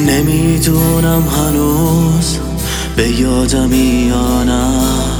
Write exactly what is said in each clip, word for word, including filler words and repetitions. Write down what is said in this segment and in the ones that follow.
نمیدونم هنوز به یادمی یا نه،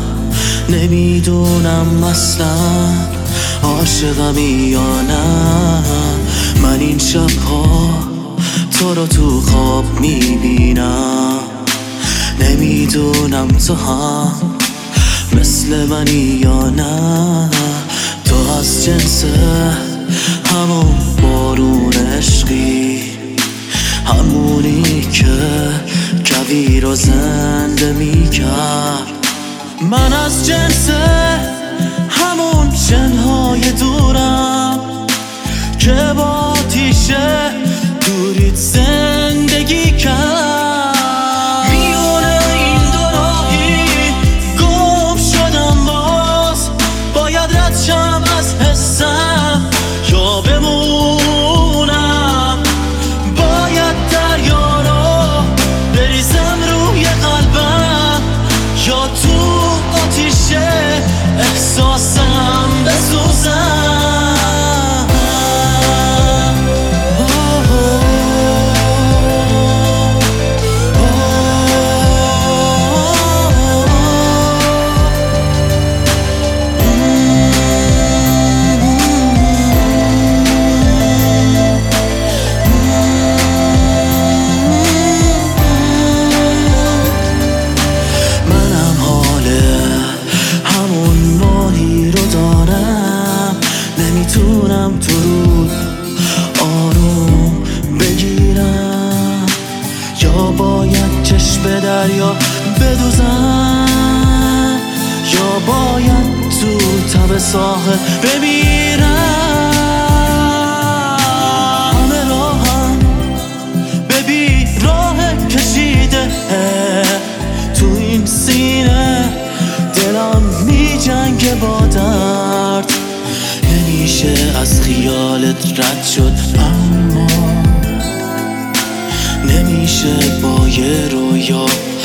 نمیدونم اصلا عاشقمی یا نه. من این شبها تو رو تو خواب میبینم، نمیدونم تو هم مثل منی یا نه. تو از جنس همون بارون عشقی، همونی که کویر رو زنده میکرد. من از جنس همون شنهای دورم که با آتیشه دورید زندگی کرد. میونه این دو راهی گم شدم، باز باید رد شم از حسم یا بمونم. باید دریا رو بریزم روی قلبم یا تو آتیشه احساسم بسوزم. نمیتونم تو رود آروم بگیرم یا باید چشم دریا بدوزم یا باید تو تب ساحل بمیرم. همه راهم ببین راه کشیده تو این سینه، دلم میجنگه با درد، نمیشه از خیالت رد شد، اما نمیشه با یه رویا